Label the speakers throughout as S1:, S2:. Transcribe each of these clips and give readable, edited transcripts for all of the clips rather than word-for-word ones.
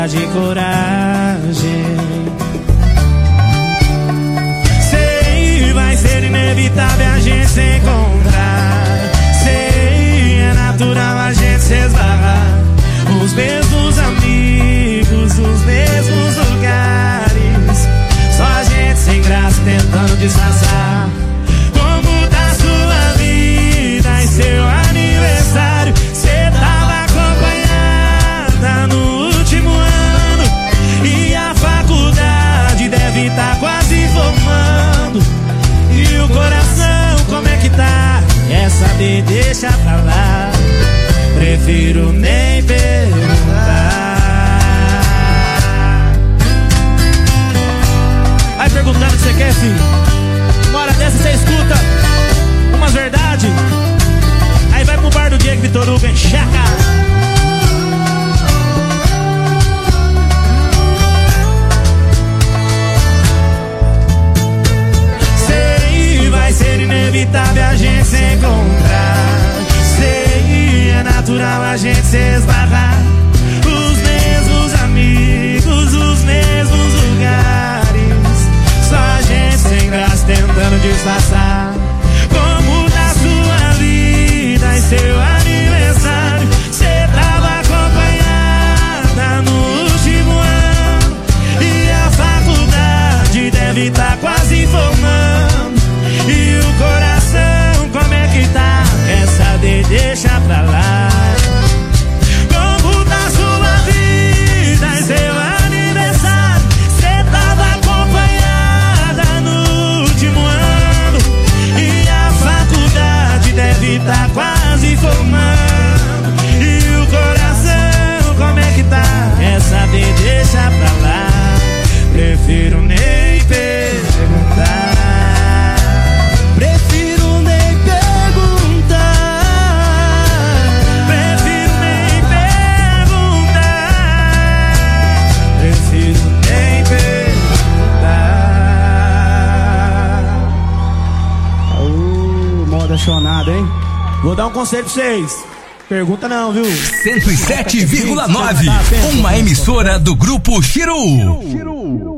S1: de coragem. Sei, vai ser inevitável a gente se encontrar. Sei, é natural a gente se esbarrar. Os mesmos amigos, os mesmos lugares. Só a gente sem graça tentando disfarçar. Como tá sua vida e seu aniversário? Cê tava acompanhada no último ano e a faculdade deve tá quase formando. E o coração, como é que tá? Quer saber, deixa pra lá. Prefiro nem perguntar. Vai perguntando o que você quer, filho. Uma hora dessa você escuta umas verdades. Aí vai pro bar do Diego Vitor Hugo, encher a cara. Sei, vai ser inevitável a gente se encontrar. Sei, é natural a gente se esbarrar. Os mesmos amigos, os mesmos lugares. Só a gente sem graça tentando disfarçar. Como tá sua vida e seu aniversário? Cê tava acompanhada no último ano e a faculdade deve tá quase formando. E o coração, como é que tá? Quer saber, deixa pra lá. Como tá sua vida e seu aniversário? Cê tava acompanhada no último ano e a faculdade deve tá quase formando. E o coração, como é que tá? Quer saber, deixa pra lá. Prefiro nem perguntar. Prefiro nem perguntar. Prefiro nem perguntar. Prefiro nem perguntar. Moda chonada, hein? Vou dar um conselho pra vocês. Pergunta não, viu?
S2: 107,9. Uma emissora do Grupo Chiru.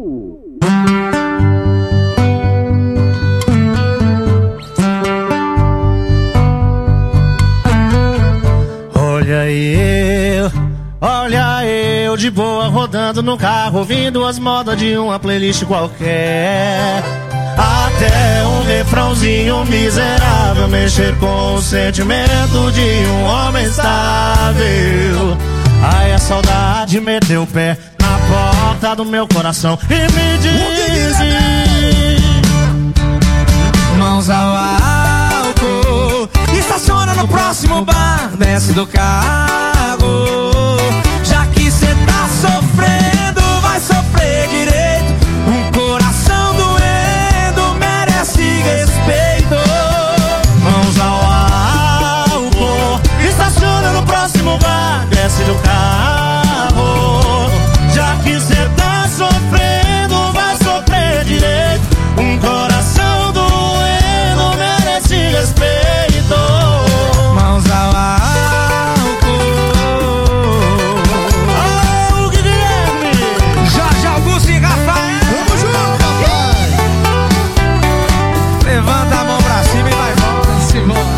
S1: Olha eu de boa rodando no carro, ouvindo as modas de uma playlist qualquer. Até um refrãozinho miserável mexer com o sentimento de um homem estável. Aí a saudade meteu o pé na porta do meu coração e me disse: mãos ao álcool, estaciona no próximo bar, desce do carro. Já que cê tá sofrendo, vai sofrer direito. Um coração doendo merece respeito. Mãos ao álcool, estaciona no próximo bar, desce do carro. Já que cê tá sofrendo, vai sofrer direito. Um coração doendo merece respeito. Mãos ao álcool. Oh, Guilherme! Jorge Augusto e Rafael! Vamos junto, papai! Levanta a mão pra cima e vai embora.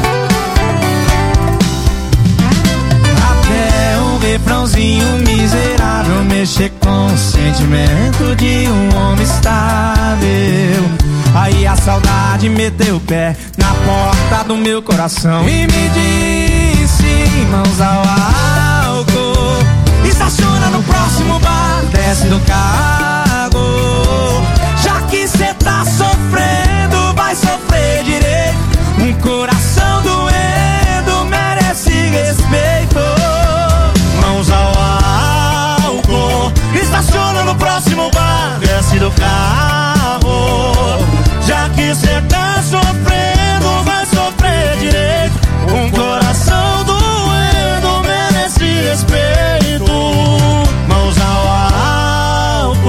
S1: Até um refrãozinho miserável mexer com o sentimento de um homem estável. Aí a saudade meteu o pé na porta do meu coração e me disse: mãos ao álcool, estaciona no próximo bar, desce do carro. Já que cê tá sofrendo, vai sofrer direito. Um coração doendo merece respeito. Mãos ao álcool, estaciona no próximo bar, desce do carro. Já que cê tá sofrendo, vai sofrer direito. Um coração doendo merece respeito. Mãos ao álcool.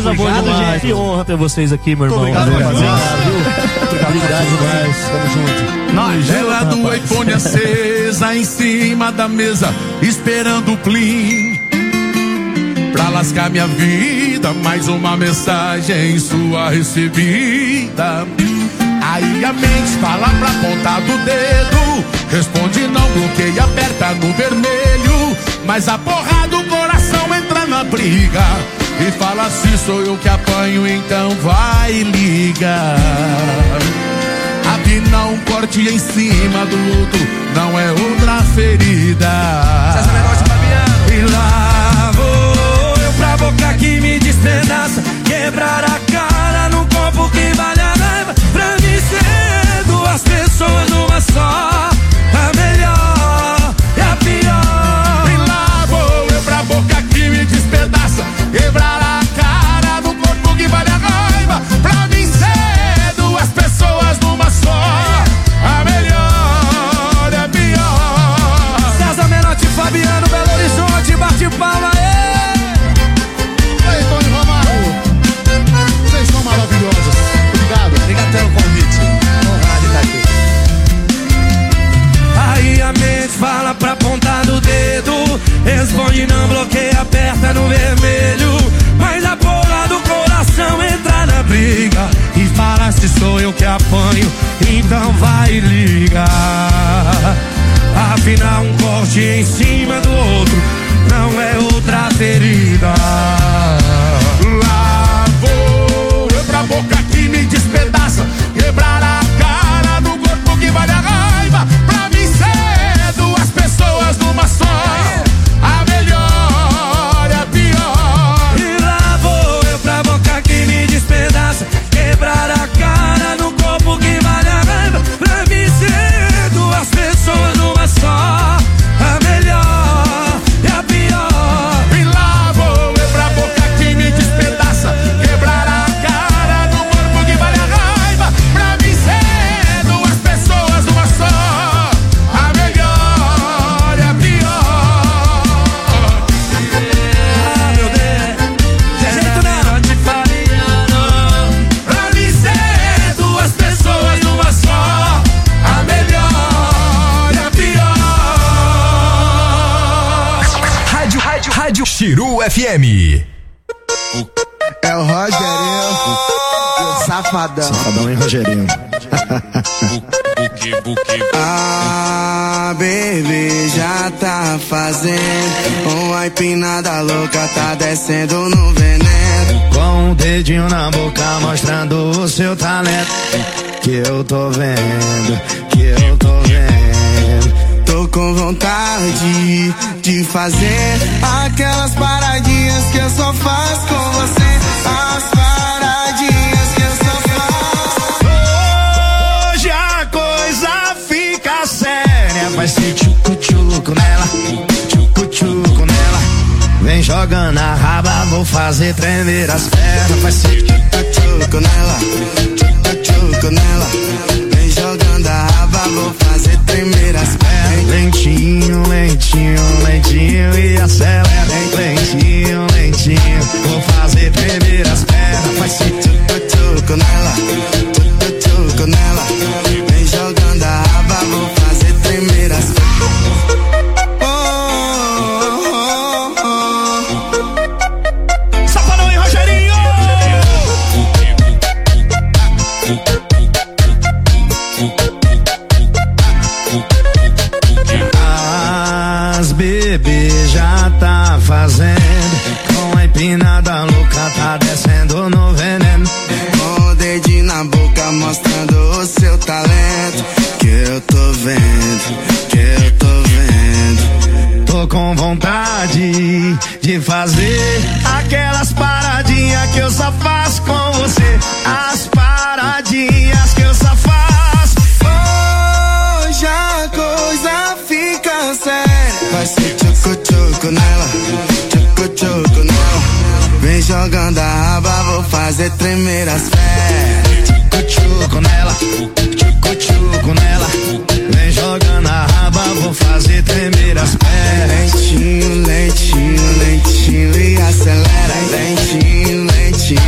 S3: Coisa boa demais. Que honra ter vocês aqui, meu irmão.
S4: Obrigado,
S3: Obrigado demais. Tamo junto.
S4: Nós. Vela do iPhone acesa em cima da mesa, esperando o plim pra lascar minha vida. Mais uma mensagem sua recebida. Aí a mente fala pra pontar do dedo, responde não, bloqueia, aperta no vermelho. Mas a porra do coração entra na briga e fala: se sou eu que apanho, então vai ligar. Afinal um corte em cima do outro não é outra ferida.
S1: E lá vou eu pra boca que me despedaça, quebrar a cara num copo que vale a raiva. Pra mim ser duas pessoas numa só, a melhor e a pior.
S4: E lá vou eu pra boca que me despedaça, quebrar a cara num corpo que vale a raiva. Pra mim ser duas pessoas numa só, a melhor e a pior.
S1: César Menotti, Fabiano, Belo Horizonte, bate palma aí.
S5: Aí, Tony Romário, vocês são maravilhosos. Obrigado.
S1: Obrigado pelo convite. Honrado de estar aqui. Aí a mente fala pra pontar do dedo, responde não, bloqueia, aperta no vermelho. Mas a porra do coração entra na briga e fala: se sou eu que apanho, então vai ligar. Afinal um corte em cima do outro não é outra ferida.
S4: Lá vou eu pra boca que me despedaça, quebrar a cara no corpo que vale a raiva. Pra mim ser duas pessoas numa só, a melhor e a pior.
S1: E lá vou eu pra boca que me despedaça, quebrar a cara no corpo que vale a raiva. Pra mim ser duas pessoas numa só, a melhor e a pior.
S4: E lá vou eu pra boca que me despedaça, quebrar a cara no corpo que vale a raiva. Pra mim ser duas pessoas numa só, a melhor e a pior.
S1: Ah, meu Deus, de jeito não te falhando.
S4: Pra mim ser duas pessoas numa só, a melhor e a pior.
S2: Rádio Chiru FM.
S6: É o Rogerinho, o safadão.
S5: Safadão, hein, Rogerinho?
S6: Ah, baby, já tá fazendo uma empinada louca, tá descendo no veneno.
S1: Com um dedinho na boca mostrando o seu talento, que eu tô vendo, que eu tô vendo.
S6: Tô com vontade de fazer aquelas paradinhas que eu só faço com você. As paradinhas que eu só faço.
S1: Hoje a coisa fica séria, vai ser tchucu-tchucu nela, tchucu-tchucu nela. Vem jogando a raba, vou fazer tremer as pernas. Vai ser
S6: Tchucu nela, tchucu nela. Vem jogando a raba, vou fazer tremer as pernas.
S1: lentinho, lentinho, lentinho e acelera. Lentinho, lentinho, vou fazer tremer as pernas. Vai ser
S6: tchucu nela, tchucu nela. Vem jogando a raba, vou fazer tremer as pernas.
S1: Safadão e Rogerinho! As bebê já tá fazendo, com a empinada louca tá descendo no veneno.
S6: Com o dedinho na boca mostrando o seu talento, que eu tô vendo, que eu tô vendo.
S1: Tô com vontade de fazer aquelas paradinhas que eu só faço com você. As paradinhas que eu só faço.
S6: Hoje a coisa fica séria. Vai ser tchucu-tchucu nela, tchucu-tchucu nela. Vem jogando a raba, vou fazer tremer as pernas.
S1: Tchucu-tchucu nela, tchucu-tchucu nela. Vem jogando a raba, vou fazer tremer as pernas.
S6: Lentinho, lentinho, lentinho e acelera. Lentinho, lentinho,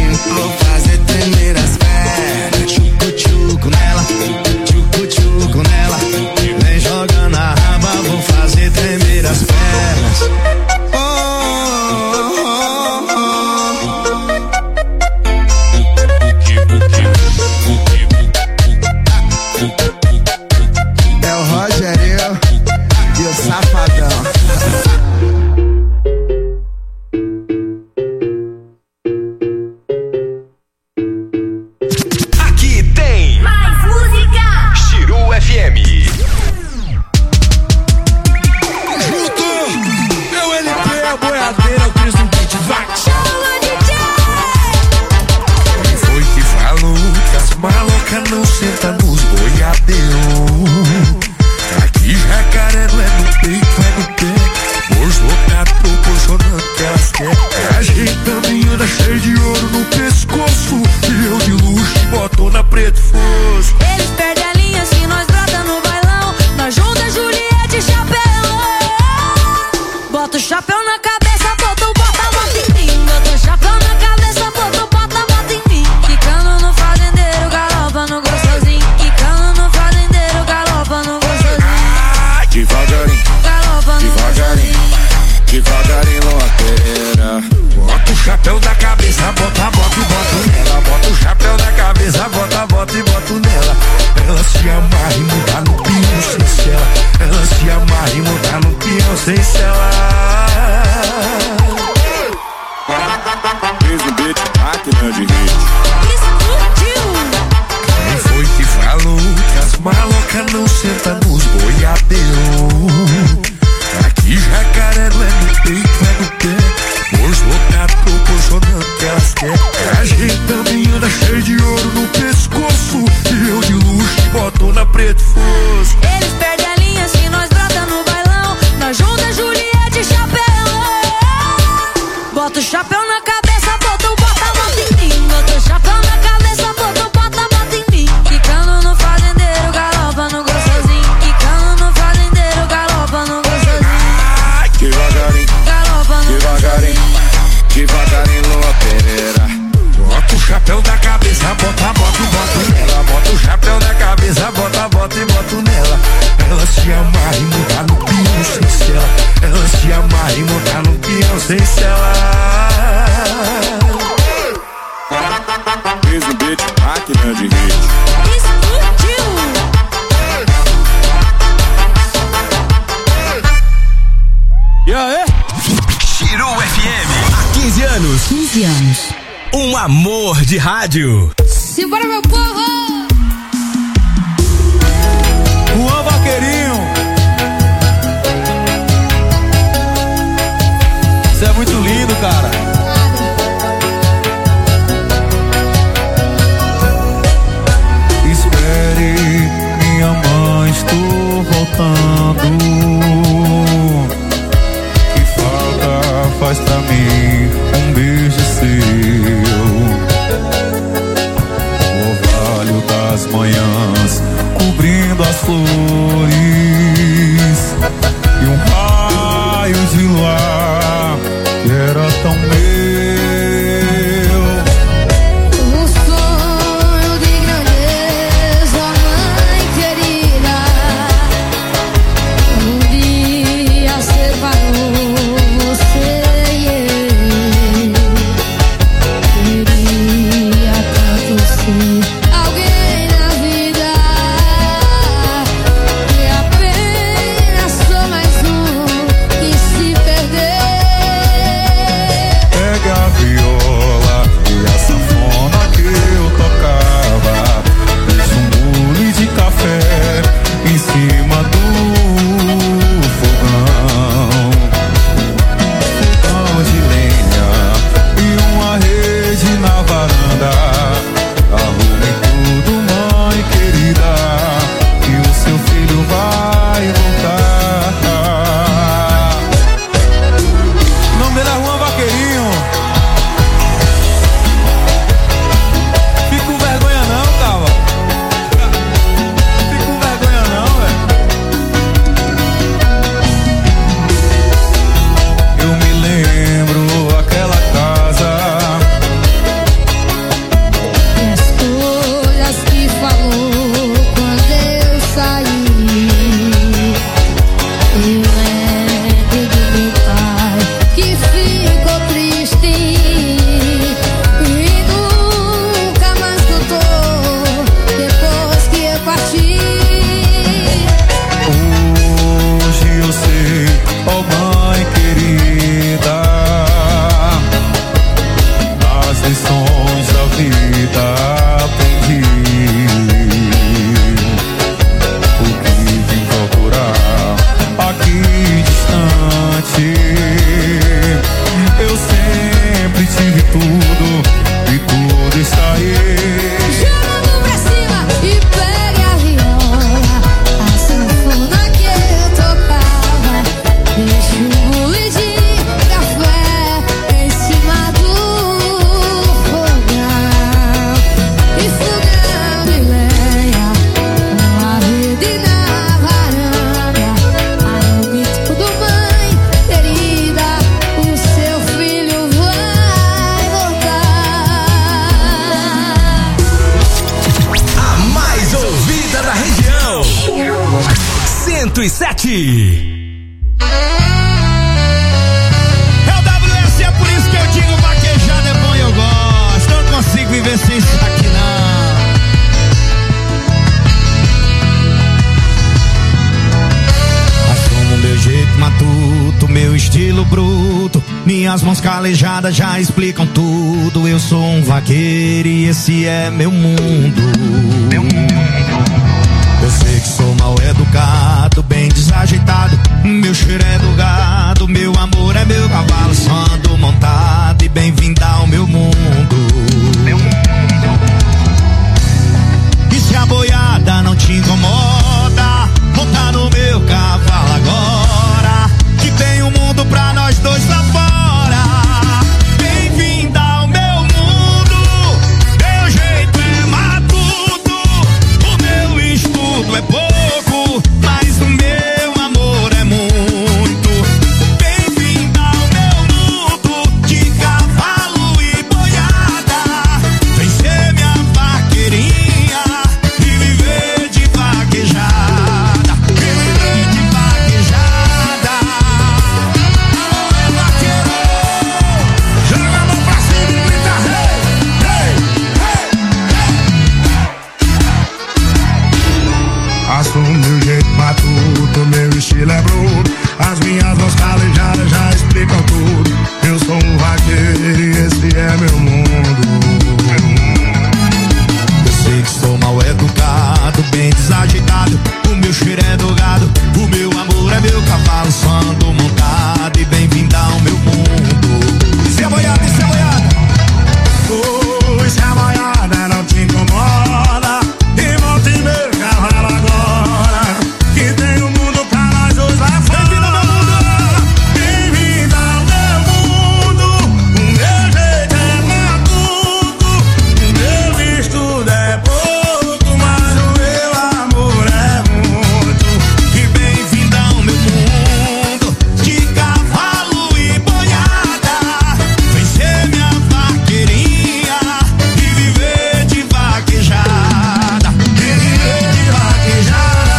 S7: nos boiadeiros. Aqui Jacaré não é no peito, é no pé. Bolso lotado proporcionando que elas querem. Ajeitando e anda cheio de ouro no pescoço. E eu de luxo e botona preto fosco.
S8: Eles perdem a linha se nós brota no bailão. Nós junta Juliette e chapéu. Bota o chapéu na cabeça, bota o bota em mim. Bota o chapéu na cabeça, bota o bota em mim. Quicando no fazendeiro, galopa no gostosinho. Quicando no fazendeiro, galopa no gostosinho.
S7: Devagarinho,
S8: galopa no
S7: devagarinho, devagarinho loteira. Bota o chapéu da cabeça, bota e boto nela. Bota o chapéu da cabeça, bota e boto nela. Ela se amarra e muda no pião sem cela. Ela se amarra e muda no pião sem cela. Fez um beat, máquina de hit. Quem foi que falou que as malocas não sentam nos boiadeiros? Aqui Jacaré não é no peito, é no pé. Bolso lotado proporcionando que elas querem. Ajeitando e anda cheio de ouro no pescoço. E eu de luxo e botona preto fosco.
S8: Eles perdem a linha se nós brota no bailão. Nós junta Juliette e chapéu. Bota o chapéu na cabeça, bota o bota em mim. Bota o chapéu na cabeça, bota o bota em mim. Quicando no fazendeiro, galopa no gostosinho. Quicando no fazendeiro, galopa no gostosinho.
S7: Devagarinho,
S8: galopa no
S7: devagarinho, devagarinho loteira. Bota o chapéu da cabeça, bota e boto nela. Bota o chapéu da cabeça, bota e boto nela. Ela se amarra e muda no pião sem cela. Ela se amarra e muda no pião sem cela. Fez um beat, máquina de hit.
S2: E aí? Chiru FM, há 15 anos.
S9: 15 anos.
S2: Um amor de rádio.
S9: Simbora, meu povo!
S3: Juan Vaqueirinho. Você é muito lindo, cara.
S7: Espere, minha mãe, estou voltando. Que falta faz pra mim um beijo seu. O orvalho das manhãs cobrindo as flores. E um raio de luar que era tão meu.
S9: Um sonho de grandeza, mãe querida. Um dia separou você e eu. Queria tanto ser alguém na vida.
S2: Hero 107.
S1: É por isso que eu digo vaquejada é bom e eu gosto. Não consigo viver sem isso aqui não. Assumo meu jeito matuto, meu estilo bruto. Minhas mãos calejadas já explicam tudo. Eu sou um vaqueiro e esse é meu mundo. Eu sei que sou mal educado, bem desajeitado. Meu cheiro é do gado, meu amor é meu cavalo. Só ando montado e bem-vinda ao meu mundo. E se a boiada não te incomoda, monta no meu cavalo agora, que tem um mundo pra nós dois lá fora. Bem-vinda ao meu mundo. Meu jeito é matuto, o meu estudo é pouco, mas o meu amor é muito. Bem-vinda ao meu mundo de cavalo e boiada. Vem ser minha vaqueirinha e viver de vaquejada. Viver de vaquejada. Alô, é vaqueiro, joga a mão pra cima e grita hey, hey, hey.
S6: Assumo meu jeito matuto, meu estilo é bruto. As minhas mãos calejadas já explicam tudo. Eu sou um vaqueiro e esse é meu mundo.
S1: Eu sei que sou mal educado, bem desajeitado. O meu cheiro é do gado, o meu amor é meu cavalo. Só ando montado e bem-vinda ao meu mundo. Se é boiada, se é boiada.
S6: Oi, se a boiada não te incomoda, e monte meu cavalo agora, que tem um mundo pra nós dois lá fora. Bem-vinda ao meu mundo. O meu jeito é matuto, o meu estudo é pouco, mas o meu amor é muito.
S1: E bem-vinda ao meu mundo de cavalo e boiada. Vem ser minha vaqueirinha e viver de vaquejada.
S6: Viver de vaquejada.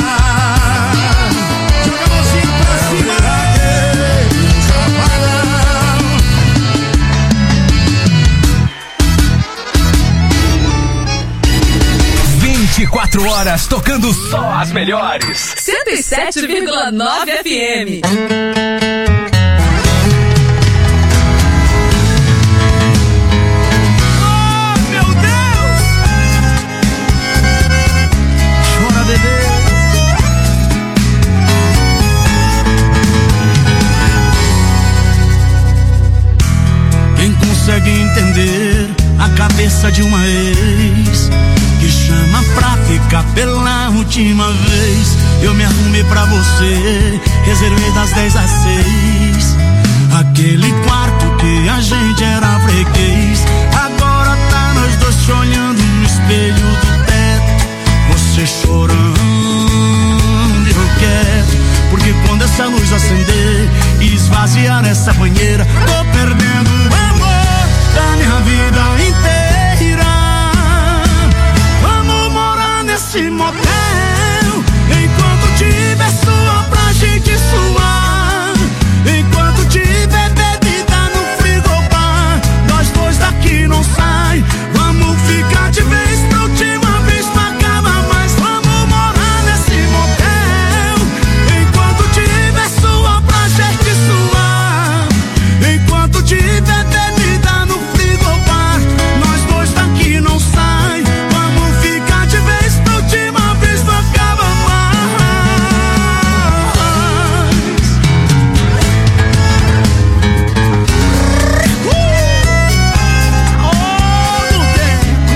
S1: Joga a mãozinha pra cima.
S6: Safadão.
S2: 24 horas tocando só as melhores.
S8: 107,9 FM.
S1: Oh, meu Deus! Chora, bebê. Quem consegue entender a cabeça de uma ex que chama pra ficar pela última vez? Eu me arrumei pra você, reservei das 10 às 6, aquele quarto que a gente era freguês. Agora tá nós dois se olhando no espelho do teto, você chorando, eu quero, porque quando essa luz acender e esvaziar essa banheira, tô perdendo o amor da minha vida inteira. Vamos morar nesse motel, enquanto tiver suor pra gente suar, enquanto tiver bebida no frigobar, nós dois daqui não sai. Vamos ficar de vez pra última vez, não acaba mais. Vamos morar nesse motel, enquanto tiver suor pra gente suar, enquanto tiver bebida no frigobar, nós dois daqui não sai. Vamos ficar de vez pra última vez, não acaba mais. Oh, não tem.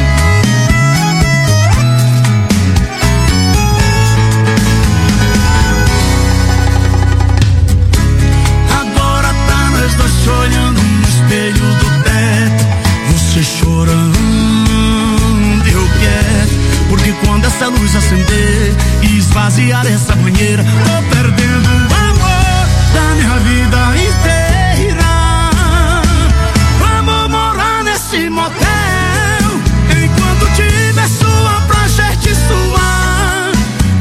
S1: Agora tá nós dois se olhando no espelho do teto, você chorando, eu quero, porque quando essa luz acender e esvaziar essa banheira, tô perdendo o amor da minha vida inteira. Vamos morar nesse motel, enquanto tiver suor pra gente suar,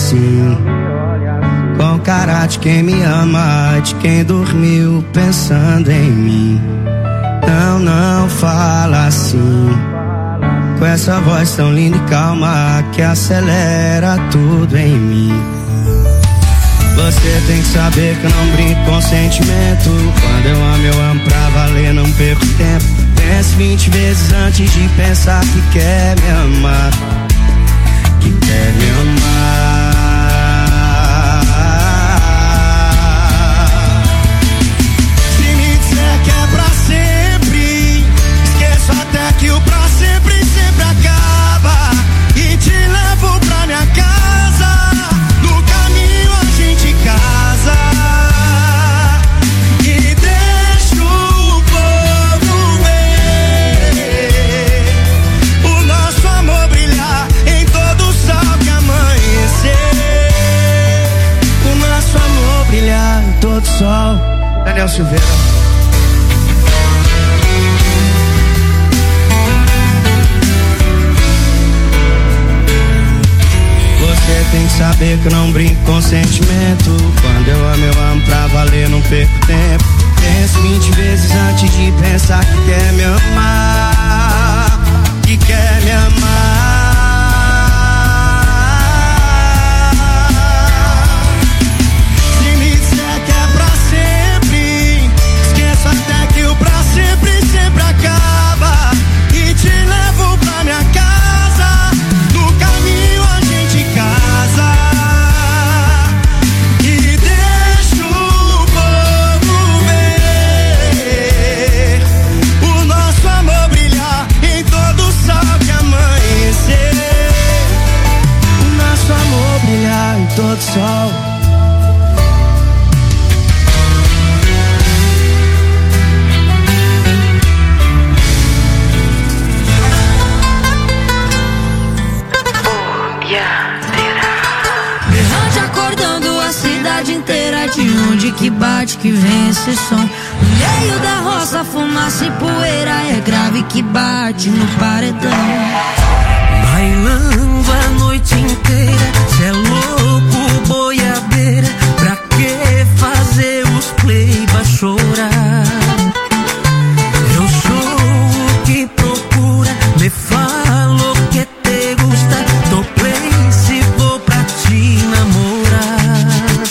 S6: assim, com cara de quem me ama, de quem dormiu pensando em mim. Não, não fala assim, com essa voz tão linda e calma que acelera tudo em mim. Você tem que saber que eu não brinco com sentimento. Quando eu amo pra valer, não perco tempo. Pense 20 vezes antes de pensar que quer me amar, que quer me amar. Se me disser que é pra sempre, esqueço até que o pra sempre sempre acaba. E te levo pra minha casa, no caminho a gente casa. E deixa o povo ver o nosso amor brilhar em todo o sol que amanhecer. O nosso amor brilhar em todo o sol. Daniel Silveira. Você tem que saber que eu não brinco com sentimento. Quando eu amo pra valer, não perco tempo. Penso 20 vezes antes de pensar que quer me amar, que quer me amar. Se me disser que é pra sempre, esqueço até que o pra sempre sempre acaba. E te levo pra minha casa, no caminho a gente casa. E deixa o povo ver o nosso amor brilhar em todo o sol que amanhecer. O nosso amor brilhar em todo o sol.
S8: Berrante acordando a cidade inteira, de onde que bate que vem esse som. No meio da roça, fumaça e poeira, é grave que bate no paredão.
S10: Bailando a noite inteira, cê é louco, boiadeira. Pra que fazer os playba chorar? Eu sou o que procura, me falo que te gusta. Tô play se vou pra te namorar.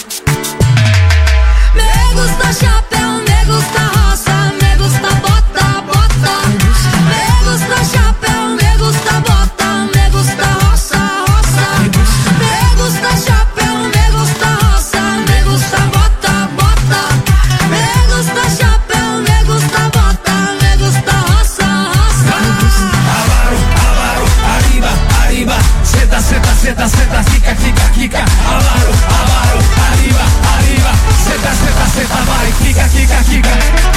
S8: Me gusta chapéu, me gusta roça, me gusta bota, bota. Me gusta chapéu, me gusta bota, me gusta roça, roça. Me gusta chapéu, me gusta roça, me gusta bota, bota. Me gusta chapéu, me gusta bota, me gusta roça, roça.
S2: Avaro, avaro, arriba, arriba. Senta, senta, senta, senta, fica, fica, fica. Avaro, avaro, arriba, arriba. Senta, senta, senta, vai, fica, fica, fica.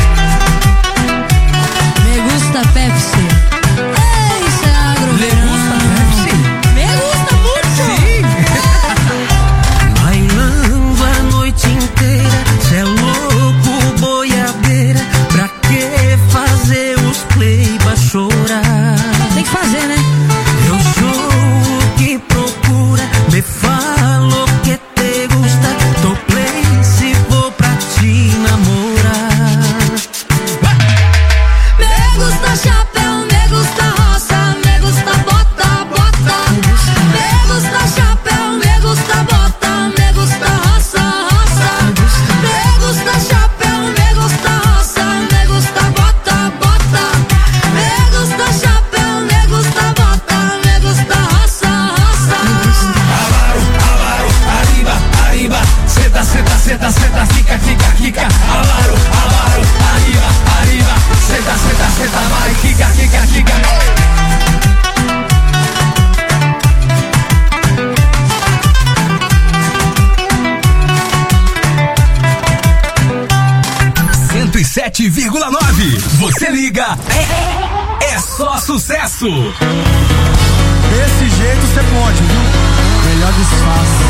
S8: Me gusta Pepsi. Ei, isso é agro.
S10: Le gusta Pepsi?
S8: Me gusta muito.
S10: Bailando a noite inteira, cê é louco, boiadeira. Pra que fazer os playba chorar?
S8: Tem que fazer, né?
S10: Eu sou o que procura, me falo que te gusta. Tô play se vou pra te namorar.
S8: Me gusta chapéu, me gusta roça, me gusta bota, bota. Me gusta chapéu, me gusta bota, me gusta roça, roça. Me gusta chapéu, me gusta roça, me gusta bota, bota. Me gusta chapéu, me gusta bota, me gusta roça, roça.
S2: Avaro, avaro, arriba, arriba. Senta, senta, senta, senta, fica, fica, fica. Avaro, avaro, arriba, arriba. Senta, senta, senta, vai, fica, fica, fica. Você liga, é só sucesso.
S5: Desse jeito você pode, viu? Melhor disfarce.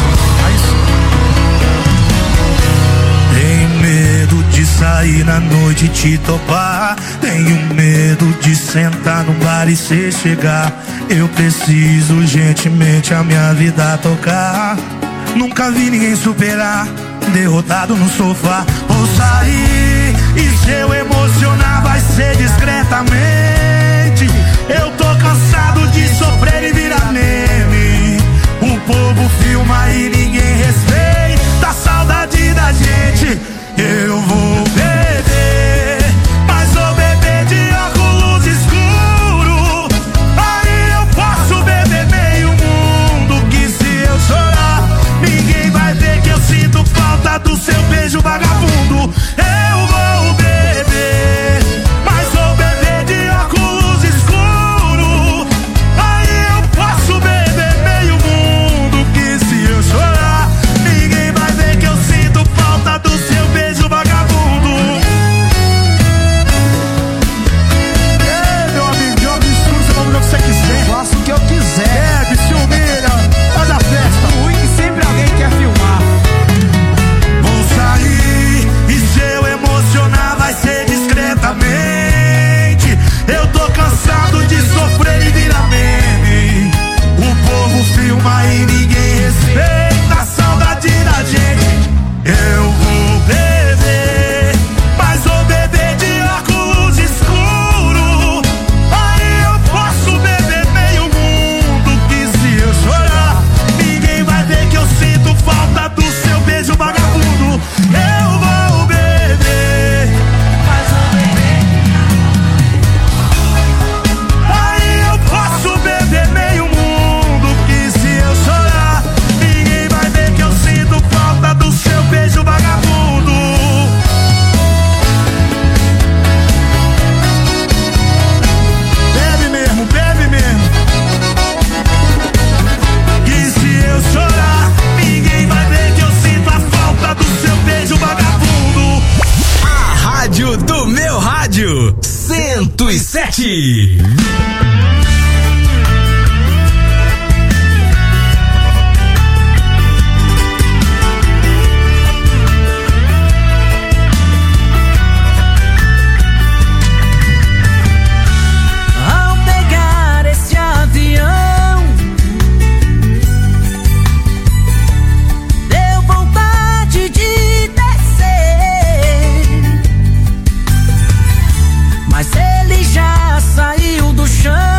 S6: Tenho medo de sair na noite e te topar. Tenho medo de sentar no bar e cê chegar. Eu preciso urgentemente a minha vida tocar.
S1: nunca vi ninguém superar. Derrotado no sofá, vou sair e se eu emocionar vai ser discretamente. Eu tô cansado de sofrer e virar meme. O povo filma e ninguém respeita a saudade da gente. Eu vou beber, mas vou beber de óculos escuros. Aí eu posso beber meio mundo, que se eu chorar ninguém vai ver que eu sinto falta do seu beijo vagabundo. Eu vou beber, mas vou beber de óculos escuros. Aí eu posso beber meio mundo, que se eu chorar ninguém vai ver que eu sinto falta do seu beijo vagabundo. Meu amigo, de óculos escuros você vai o que você quiser.
S5: Faço o que eu quiser.
S1: Bebe, se humilha, faz a festa.
S5: O ruim é que sempre alguém quer filmar.
S1: Vou sair e se eu emocionar vai ser discretamente. Eu tô cansado de sofrer e virar meme. O povo filma e ninguém respeita a saudade da gente. Eu vou beber, mas vou beber de óculos escuros. Aí eu posso beber meio mundo, que se eu chorar ninguém vai ver que eu sinto falta do seu beijo vagabundo. Eu vou beber, mas vou beber. Aí eu posso beber meio mundo, que se eu chorar ninguém vai ver que eu sinto falta do seu beijo vagabundo. Bebe mesmo, bebe mesmo. Que se eu chorar ninguém vai ver que eu sinto a falta do seu beijo vagabundo.
S2: A rádio do meu rádio 107.
S10: Ao pegar esse avião, deu vontade de descer, mas ele já saiu do chão.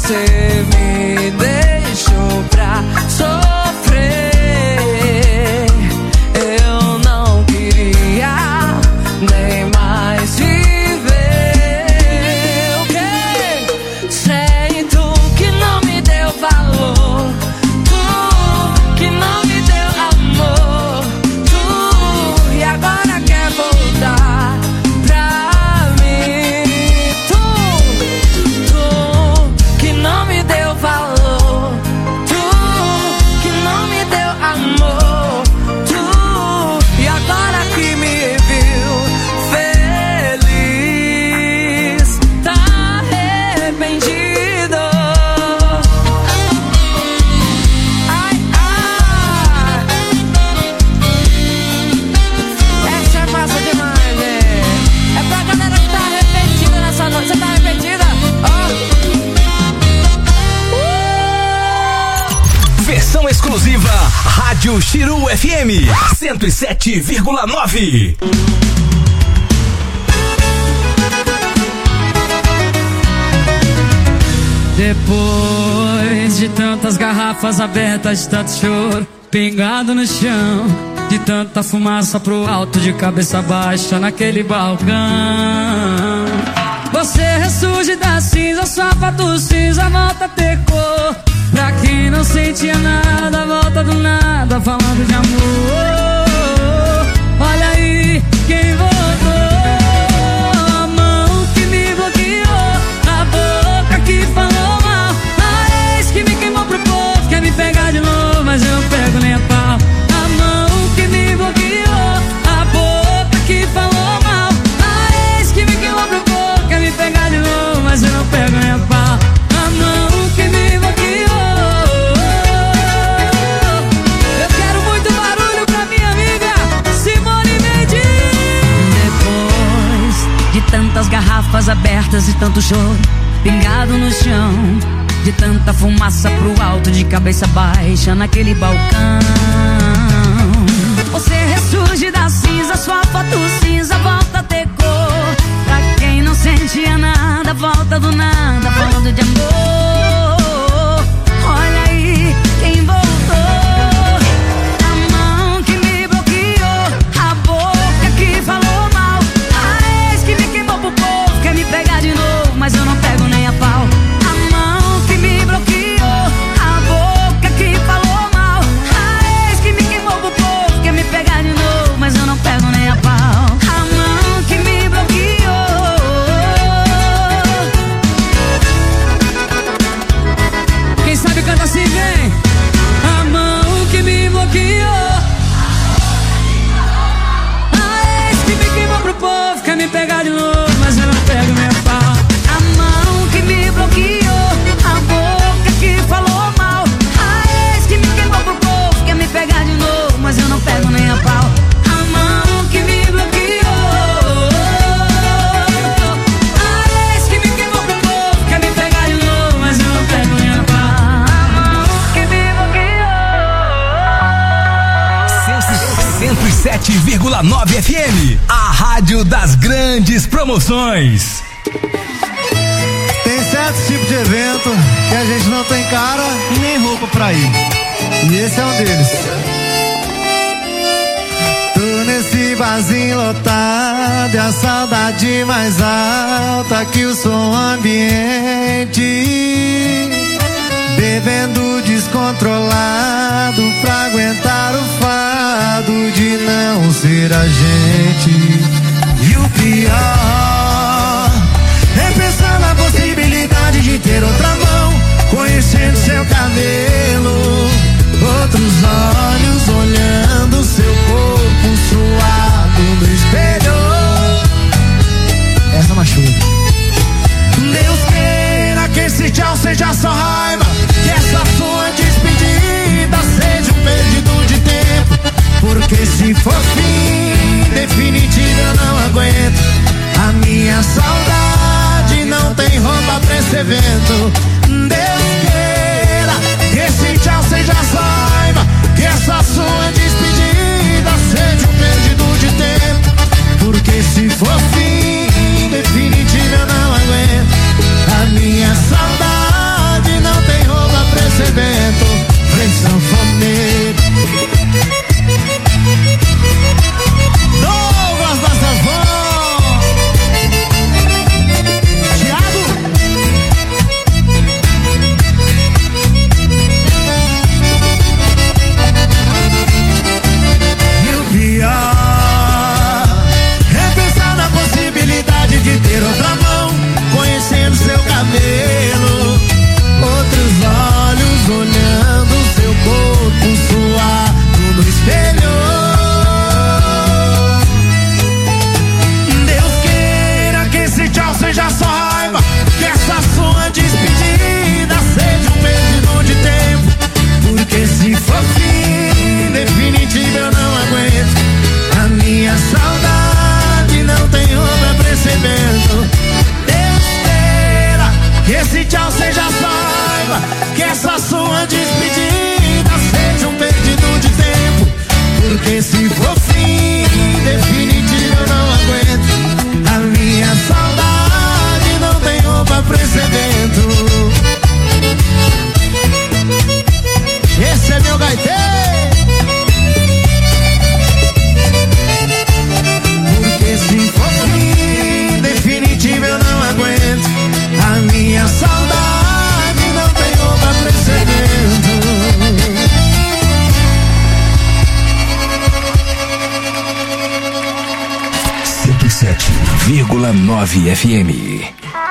S10: você me deixou pra sofrer. Eu não queria nem mais viver. O quê? Sei tu que não me deu valor, tu que não me deu amor, tu e agora quer voltar pra mim. Tu que não me deu valor, tu que não me deu amor, tu e agora que me viu feliz, tá arrependido. Ai, ai, essa é massa demais, né? É pra galera que tá arrependida nessa noite. Você tá arrependida?
S2: Versão exclusiva Rádio Chiru FM 107,9.
S10: Depois de tantas garrafas abertas, de tanto choro pingado no chão, de tanta fumaça pro alto, de cabeça baixa naquele balcão, você ressurge da cinza, sua foto cinza volta a ter cor. Pra quem não sentia nada, volta do nada falando de amor. Olha aí quem voltou. A mão que me bloqueou, a boca que falou mal, a ex que me queimou pro povo, quer me pegar de novo, mas eu não pego nem a pau. A mão que me bloqueou, a boca que falou mal, a ex que me queimou pro povo, quer me pegar de novo, mas eu não pego nem a pau. A mão que me bloqueou. Eu quero muito barulho pra minha amiga Simone Mendes. Depois de tantas garrafas abertas e tanto choro pingado no chão, de tanta fumaça pro alto, de cabeça baixa naquele balcão, você ressurge da cinza, sua foto cinza volta a ter cor. Pra quem não sentia nada, volta do nada falando de amor. Olha aí quem voltou. A mão que me bloqueou, a boca que falou mal, a ex que me queimou pro povo, quer me pegar de novo, mas eu não pego nem a pau. A mão que me bloqueou, a boca que falou mal, a ex que me queimou pro povo, quer me pegar de novo, mas eu não pego nem a pau. A mão que me bloqueou. Quem sabe canta assim, vem. A mão que me bloqueou, a ex que me queimou pro povo, quer me pegar de novo, mas eu não pego nem a pau. A mão que me bloqueou, a boca que falou mal, a ex que me queimou pro povo, quer me pegar de novo, mas eu não pego nem a pau. A mão que me bloqueou, a ex que me queimou pro povo, quer me pegar de novo, mas eu não pego nem a pau. A mão que me bloqueou.
S2: 107,9 FM, a rádio das grandes promoções.
S5: Tem certos tipos de evento que a gente não tem cara e nem roupa pra ir. E esse é um deles. Tô nesse barzinho lotado e a saudade mais alta que o som ambiente. Bebendo descontrolado pra aguentar o fardo de não ser a gente. E o pior é pensar na possibilidade de ter outra mão conhecendo seu cabelo, outros olhos olhando seu corpo suado no espelho. Essa machuca. Deus queira que esse tchau seja só raiva, que essa sua despedida seja um perdido de tempo. Porque se for fim definitivo eu não aguento. A minha saudade não tem roupa pra esse evento. Deus queira que esse tchau seja só raiva, que essa sua despedida seja um perdido de tempo. Porque se for fim definitivo eu não aguento. A minha saudade seja só raiva, que essa sua despedida seja um perdido de tempo. Porque se for fim definitivo eu não aguento. A minha saudade não tem roupa pra esse evento. Esse é meu gaiteiro. Porque se for fim definitivo eu não aguento. A minha saudade não tem roupa pra esse evento.
S2: 107,9 FM.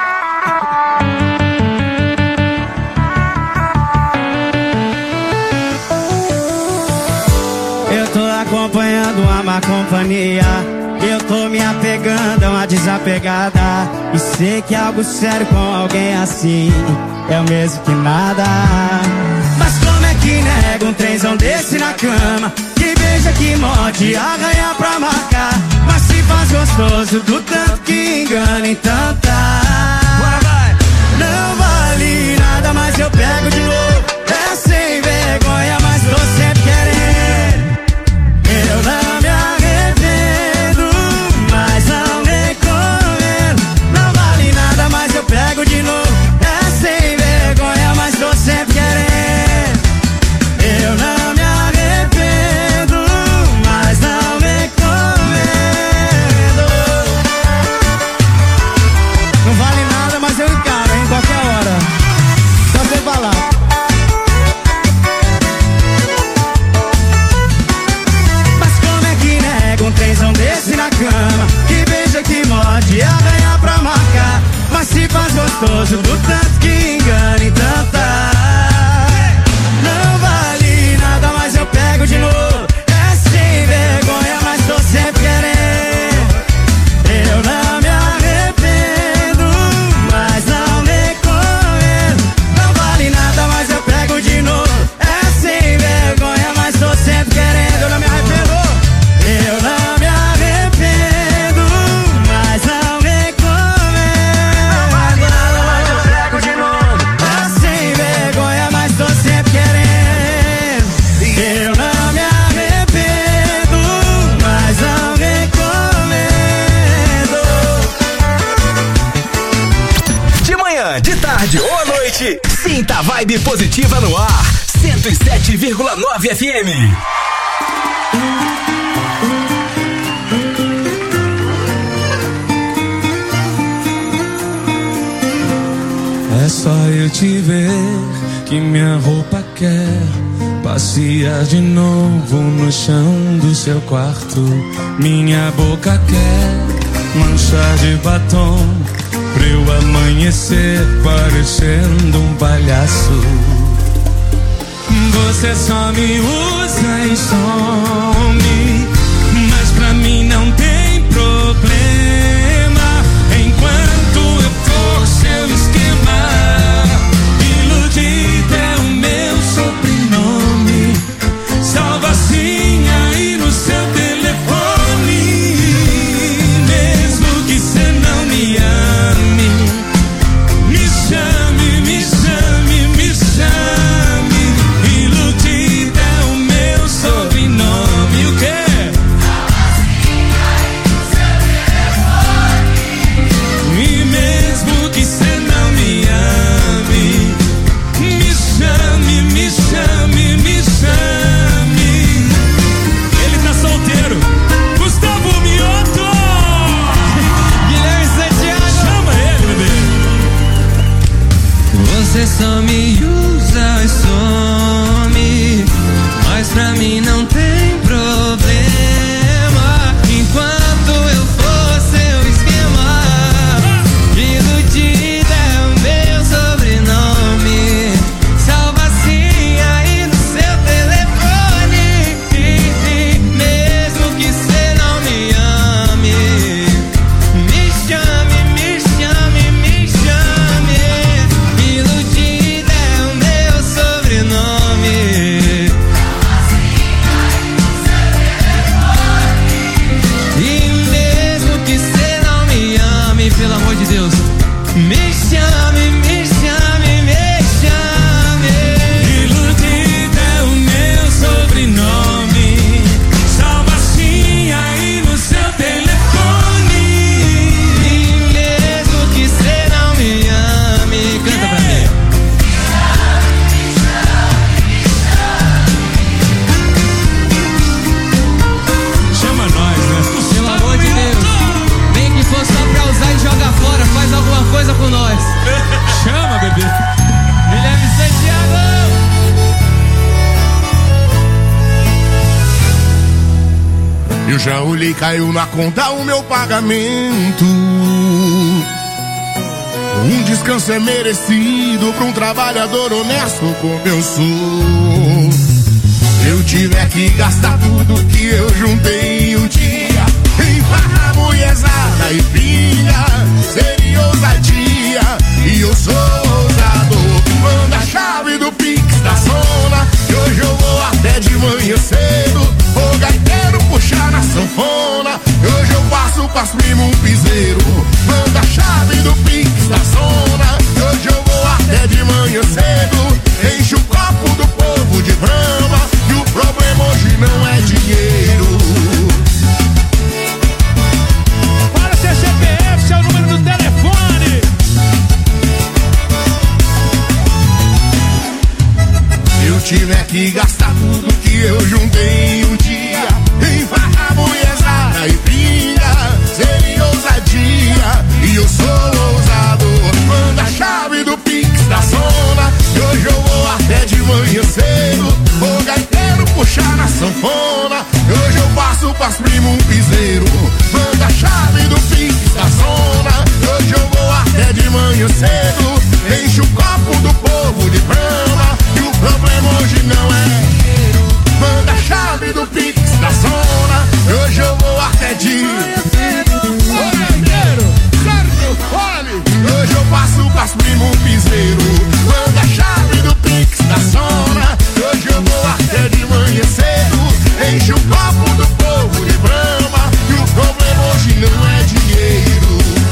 S1: Eu tô acompanhando uma má companhia. Eu tô me apegando a uma desapegada. E sei que algo sério com alguém assim é o mesmo que nada. Mas como é que nega um trenzão desse na cama? Que beija, que morde, arranha pra marcar. Mas se faz gostoso do tanto que engana, então tá. Não vale nada, mas eu pego de novo. É sem vergonha, mas tô sempre querendo. Eu não me arrependo, mas não recomendo. Não vale nada, mas eu pego de novo. É sem vergonha, mas tô sempre querendo. Eu não me arrependo, mas não recomendo. Não vale nada, mas eu encaro em qualquer hora. Só sem falar. Um trenzão desse na cama, que beija, que morde, arranha pra marcar. Mas se faz gostoso do tanto que engana, então tá. Não vale nada, mas eu pego de novo. É sem vergonha, mas tô sempre querendo. Eu não me arrependo, mas não recomendo. Não vale nada, mas eu pego de novo. É sem vergonha, mas tô sempre querendo. Eu não me arrependo. Eu não me arrependo, mas não recomendo. Não vale nada, mas eu pego de novo. É sem vergonha, mas tô sempre querendo. Eu não me arrependo, mas não recomendo.
S2: De manhã, de tarde ou à noite, sinta a vibe positiva no ar. 107,9 FM.
S11: É só eu te ver que minha roupa quer passear de novo no chão do seu quarto. Minha boca quer manchar de batom pra eu amanhecer parecendo um palhaço. Você só me usa e some, mas pra mim não tem problema. Enquanto eu for seu esquema, iludida é o meu sobrenome. Salva assim aí no seu telefone. Mesmo que cê não me ame, me chame, me chame, me chame. Iludida é o meu sobrenome. O quê? E mesmo que cê não me ame, me chame, me chame, me chame. Ele tá solteiro, Gustavo Mioto. Guilherme Santiago, chama ele, bebê. Você só me usa e some, mas pra mim não tem problema. Enquanto eu for seu esquema, iludida é o meu sobrenome. Salva assim aí no seu telefone. Mesmo que cê não me ame, me chame, me chame, me chame. Iludida é o meu sobrenome.
S4: Eu já olhei, caiu na conta o meu pagamento. Um descanso é merecido pra um trabalhador honesto como eu sou. Se eu tiver que gastar tudo que eu juntei em um dia em farra, mulherzada e pilha, seria ousadia, e eu sou ousado. Manda a chave do Pix da zona, que hoje eu vou até de manhã cedo. O gaiteiro puxar na sanfona, e hoje eu passo pras primo um piseiro. Manda a chave do Pix da zona, que hoje eu vou até de manhã cedo. Enche o copo do povo de Brahma, e o problema hoje não é dinheiro.
S1: Para seu CPF, seu número do telefone.
S4: Se eu tiver que gastar tudo que eu juntei em um dia em farra, mulherzada e pilha, seria ousadia, e eu sou ousado. Manda a chave do Pix da zona, e hoje eu vou até de manhã cedo. O gaiteiro puxar na sanfona, e hoje eu passo pras primo um piseiro. Manda a chave do Pix da zona, e hoje eu vou até de manhã cedo. Enche o copo do povo de Brahma, e o problema hoje não é dinheiro. Manda a chave do Pix da zona, e hoje eu vou até de manhã cedo. O gaiteiro, certo, olha, hoje eu passo pras primo um piseiro. Manda a chave do Pix da zona, e hoje eu vou até de manhã cedo. Enche o copo do povo de Brahma, e o problema hoje não é dinheiro.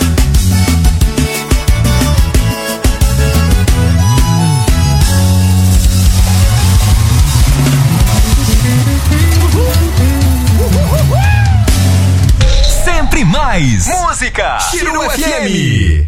S2: Sempre mais música. Chiru FM.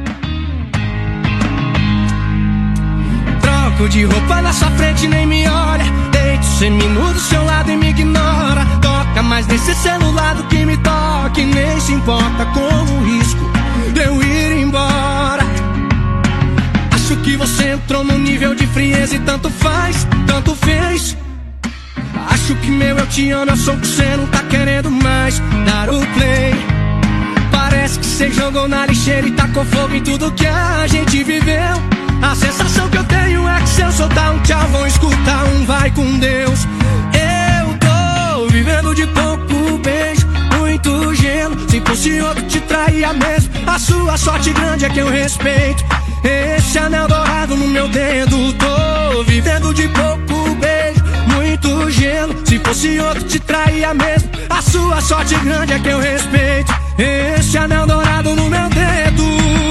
S10: Troco de roupa na sua frente, nem me olha. Deito seminu do seu lado e me ignora. Toca mais nesse celular do que me toca, e nem se importa com o risco de eu ir embora. Acho que você entrou num nível de frieza e tanto faz, tanto fez. Acho que meu eu te amo, eu sou que você não tá querendo mais dar o play. Parece que você jogou na lixeira e tacou fogo em tudo que a gente viveu. A sensação que eu tenho é que se eu soltar um tchau, vão escutar um vai com Deus. Eu tô vivendo de pouco beijo, muito gelo. Se fosse outro te traía mesmo. A sua sorte grande é que eu respeito esse anel dourado no meu dedo. Tô vivendo de pouco beijo, muito gelo. Se fosse outro te traía mesmo. A sua sorte grande é que eu respeito esse anel dourado no meu dedo.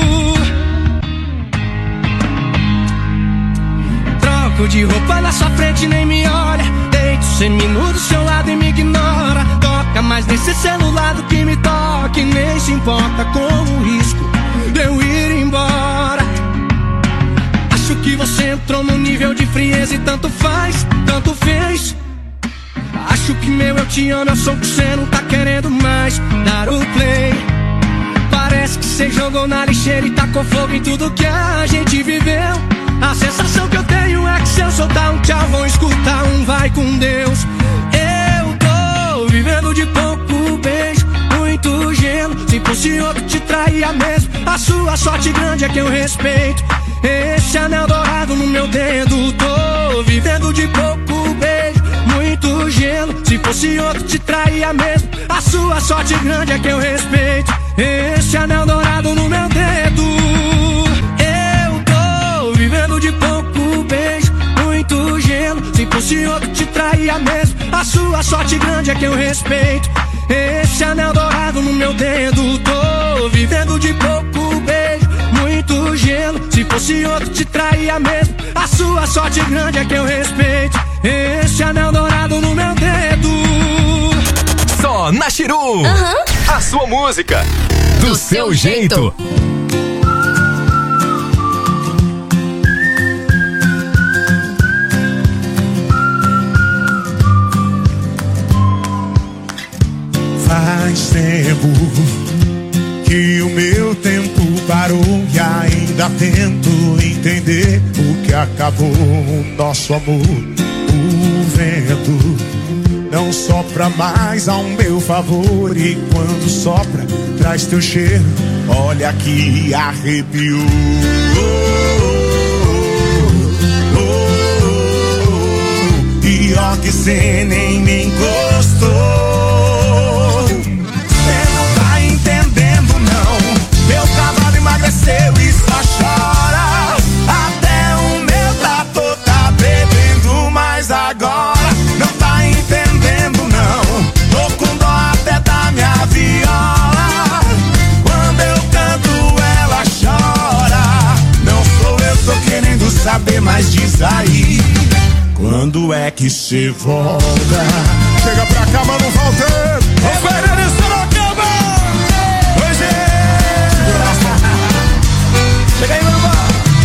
S10: Troco de roupa na sua frente, nem me olha. Deito seminu do seu lado e me ignora. Toca mais nesse celular do que me toca, e nem se importa com o risco de eu ir embora. Acho que você entrou num nível de frieza e tanto faz, tanto fez. Acho que meu eu te amo, eu sou que você não tá querendo mais dar o play. Parece que você jogou na lixeira e tacou fogo em tudo que a gente viveu. A sensação que eu tenho é que se eu soltar um tchau, vão escutar um vai com Deus. Eu tô vivendo de pouco beijo, muito gelo. Se fosse outro te traía mesmo. A sua sorte grande é que eu respeito esse anel dourado no meu dedo. Tô vivendo de pouco beijo, muito gelo. Se fosse outro te traía mesmo. A sua sorte grande é que eu respeito esse anel dourado no meu dedo. Eu tô vivendo de pouco beijo, muito gelo. Se fosse outro te traía mesmo. A sua sorte grande é que eu respeito esse anel dourado no meu dedo. Tô vivendo de pouco beijo, muito gelo. Se fosse outro te traía mesmo. A sua sorte grande é que eu respeito esse anel dourado no meu dedo.
S2: Só na Chiru. A sua música do seu jeito.
S5: Faz tempo que o meu tempo parou e ainda tento entender o que acabou o nosso amor. O vento não sopra mais ao meu favor. E quando sopra, traz teu cheiro. Olha que arrepiou. Pior que cê nem me encostou. Cê não tá entendendo não. Meu cavalo emagreceu e só chora. Até o meu trator tá bebendo, mas agora não tá entendendo não. Tô com dó até da minha viola. Quando eu canto ela chora. Não sou eu, tô querendo saber, mas diz aí, quando é que cê volta? Chega pra cá, Mano Walter.
S2: Ô Fernando Sorocaba!
S5: Pois é.
S2: Chega aí, Mano.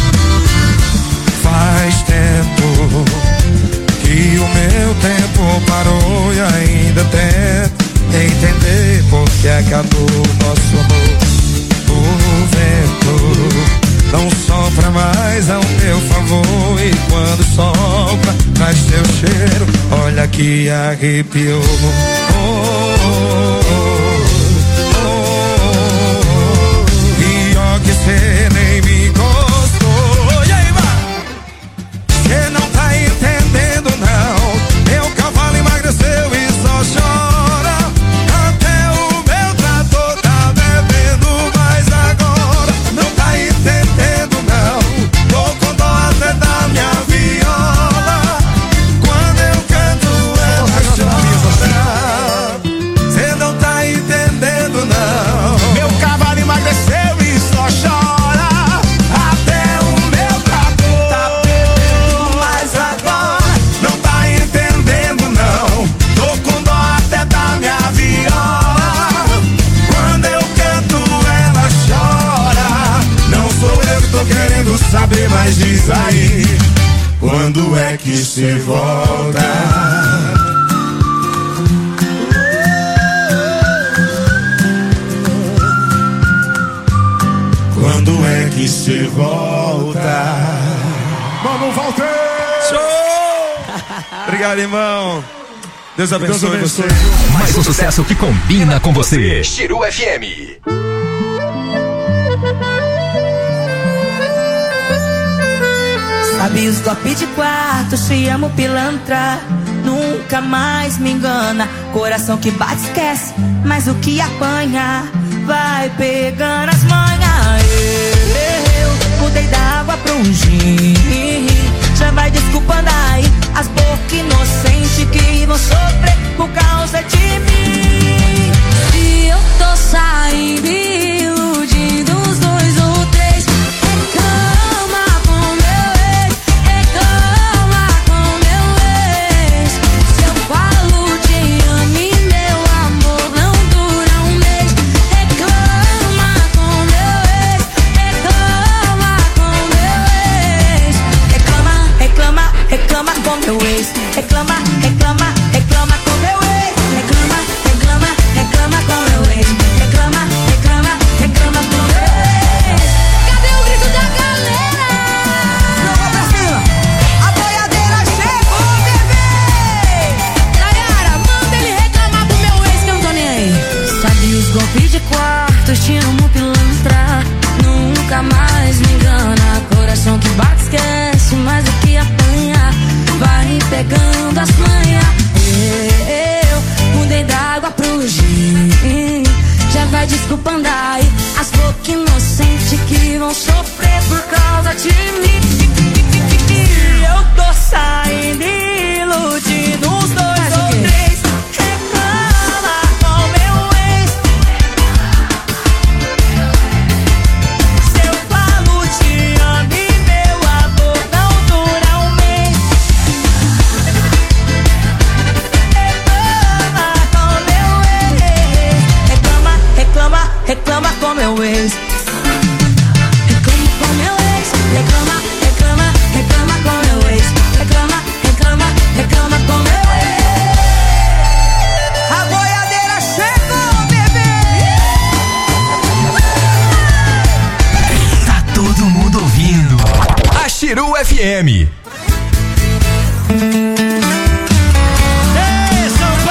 S7: Faz tempo que o meu tempo parou e ainda tento entender por que acabou nosso amor. O vento não sopra mais ao meu favor. E quando sopra, traz teu cheiro. Olha que arrepiou. Pior que cê nem me encostou. E aí, vai? Cê não tá entendendo não. Meu cavalo emagreceu e só chora. Até o meu trator tá bebendo, mas agora não tá entendendo não. Tô com dó até da minha viola. Quando eu canto ela chora. Cê não tá entendendo não.
S5: Meu cavalo emagreceu e só chora. Até o meu trator tá bebendo, mas agora não tá entendendo não. Tô com dó até da minha viola. Quando eu canto ela chora. Não sou eu que tô querendo saber, mas diz aí, quando é que cê volta? Quando é que cê volta? Mano Walter!
S7: Show! Obrigado, irmão. Deus abençoe você.
S12: Mais um sucesso que combina com você. Chiru FM.
S8: Sabe os golpes de quarto, te amo pilantra. Nunca mais me engana. Coração que bate esquece, mas o que apanha vai pegando as manhas. Eu mudei da água pro gin. Já vai desculpando aí as bocas inocentes que vão sofrer por causa de mim. E eu tô saindo iludindo os dois ou três. Reclama com meu ex, reclama com meu ex. Se eu falo te amo e meu amor não dura um mês. Reclama com meu ex, reclama com meu ex. Reclama, reclama, reclama com meu ex. Reclama, reclama, reclama com meu ex. Reclama, reclama, reclama com meu ex. Reclama, reclama, reclama com meu ex. Cadê o grito da galera? Joga pra cima. A boiadeira chegou, bebê. Nayara, manda ele reclamar pro meu ex que eu não tô nem aí. Sabe os golpes de quarto, te amo pilantra. Nunca mais me engana. Coração que bate esquece, mas o que apanha vai pegando as manhas. Eu mudei da água pro gin. Já vai desculpando aí as bocas inocentes que vão sofrer por causa de mim. Eu tô saindo iludindo os dois ou três. Reclama com meu ex. Se eu falo te amo e meu amor não dura um mês. Reclama com meu ex. Reclama, reclama, reclama com meu ex. Reclama com meu ex. Reclama, reclama, reclama com meu ex. Reclama, reclama, reclama com meu ex. A boiadeira chegou, bebê.
S12: Tá todo mundo ouvindo a Chiru FM.
S5: Ei, São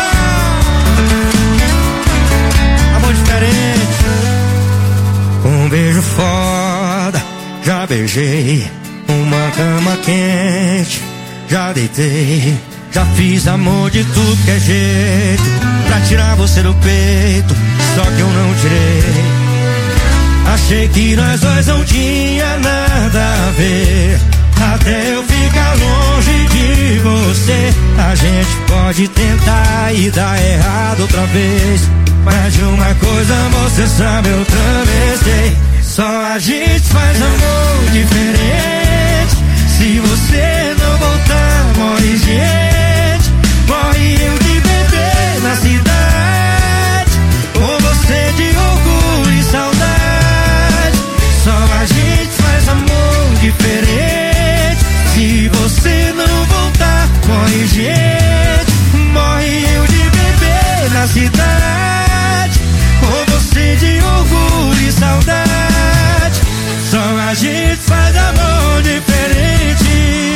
S5: beijei uma cama quente, já deitei, já fiz amor de tudo que é jeito, pra tirar você do peito, só que eu não tirei. Achei que nós dois não tinha nada a ver, até eu ficar longe de você. A gente pode tentar e dar errado outra vez, mas de uma coisa você sabe, eu também sei. Só a gente faz amor diferente. Se você não voltar, morre gente. Morre eu de bebê na cidade, com você de orgulho e saudade. Só a gente faz amor diferente. Se você não voltar, morre gente. Morre eu de bebê na cidade, com você de orgulho e saudade. Só a gente faz amor diferente.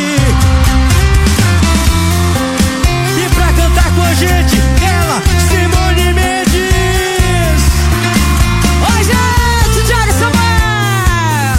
S5: E pra cantar com a gente, ela, Simone Mendes.
S8: Oi, gente, Johnny Samuel.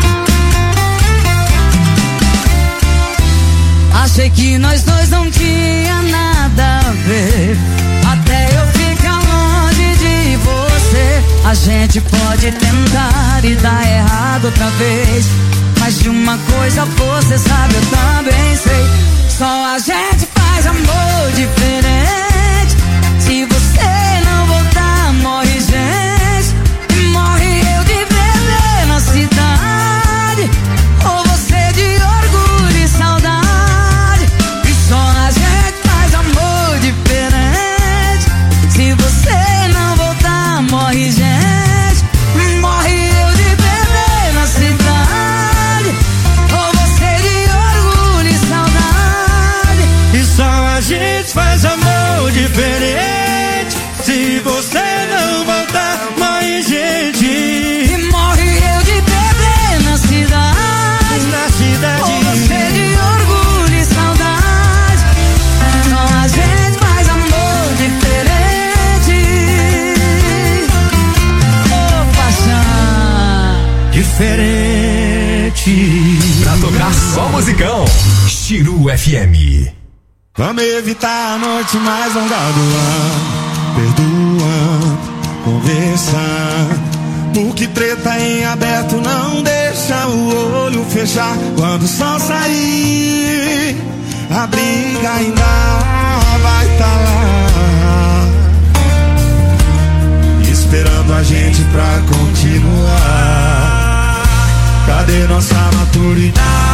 S8: Achei que nós dois não tinha nada a ver, até eu ficar longe de você. A gente pode tentar e dar errado outra vez, mas de uma coisa você sabe, eu também sei. Só a gente faz amor diferente. Se você não voltar, morre gente. Morre eu de bebê na cidade, ou você de orgulho e saudade. E só a gente faz amor diferente. Se você não voltar, morre gente. Morre eu de bebê na cidade, ou você de orgulho e saudade.
S5: E só a gente faz amor diferente. Se você não voltar, morre gente.
S8: E morre eu de bebê na cidade,
S5: na cidade,
S8: ou você de orgulho e saudade. Só a gente faz amor diferente. Oh, paixão
S5: diferente.
S12: Pra tocar só musicão, Chiru FM.
S6: Vamos evitar a noite mais longa do ano, perdoando, conversando. O que treta em aberto não deixa o olho fechar. Quando o sol sair, a briga ainda vai estar lá, esperando a gente pra continuar. Cadê nossa maturidade?